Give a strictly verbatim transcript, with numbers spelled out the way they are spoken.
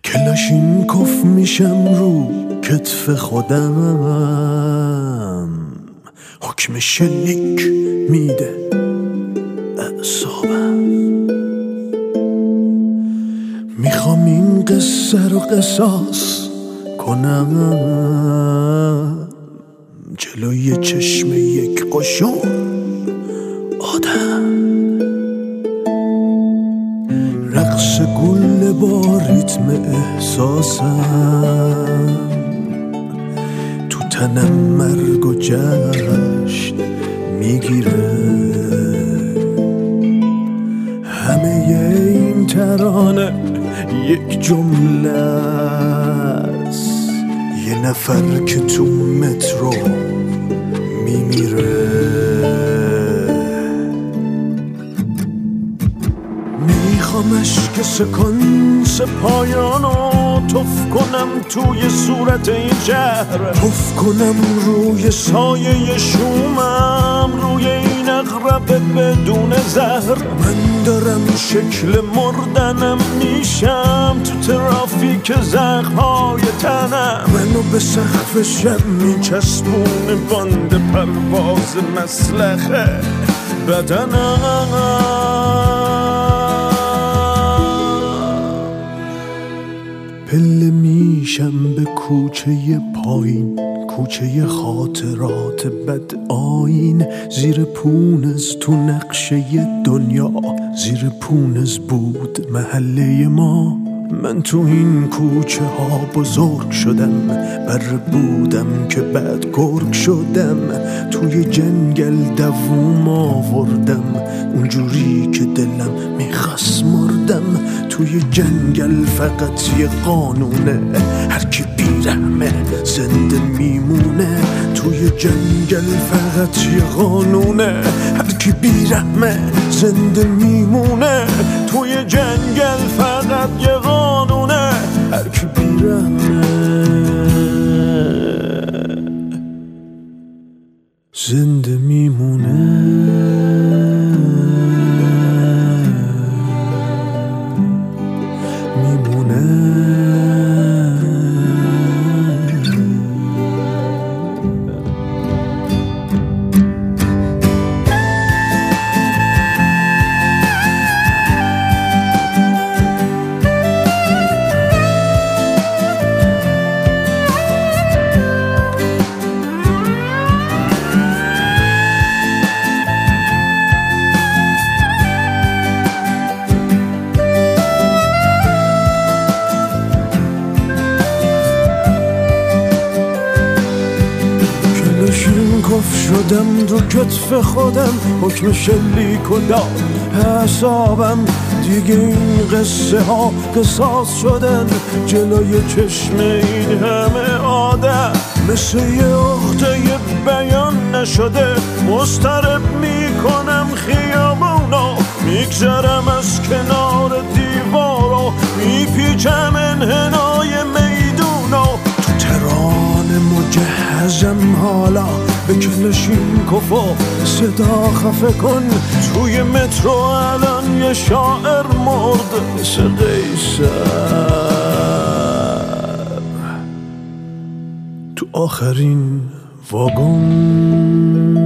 کلاشینکوف میشم رو کتف خودم، حکم شلیک میده اعصابم. میخوام این قصه رو قصاص کنم جلوی چشم یک قشون آدم. رقص گل با ریتم احساسم، تو تنم مرگ و جشن میگیره. همه این ترانه یک جمله است، یه نفر که تو مترو میمیره. میخوام اشک سکانس پایانو تف کنم توی صورت این شهر، تف کنم روی سایه شومم، روی این اغرب بدون زهر. من دارم شکل مردنم میشم تو ترافیک زخم‌های تنم. منو به سقف شب میچسبونه باند پرواز مسلخه بدنم. پله میشم به کوچه پایین، کوچه خاطرات بد آیین. زیر پونز تو نقشه دنیا، زیر پونز بود محله ما. من تو این کوچه ها بزرگ شدم، بر بودم که بعد گرگ شدم. توی جنگل دووم آوردم اونجوری که دلم میخواست مردم. توی جنگل فقط یه قانونه، هر کی بیرحمه زنده میمونه. توی جنگل فقط یه قانونه، هر کی بیرحمه زنده میمونه. توی جنگل فقط یه قانونه، هر کی بیرحمه زنده میمونه. کف شدم رو کتف خودم، حکم شلیک و داد حسابم. دیگه این قصه ها قصاص شدن جلوی چشم این همه آدم. مثل یه عقده بیان نشده مضطرب میکنم خیابونا. میگذرم از کنار دیوارا، میپیچم انحنای میدونا. تو ترانه مجهزم حالا، به کلاشینکوف و صدا خفه کن. توی مترو الان یه شاعر مرد مثل قیصر تو آخرین واگن.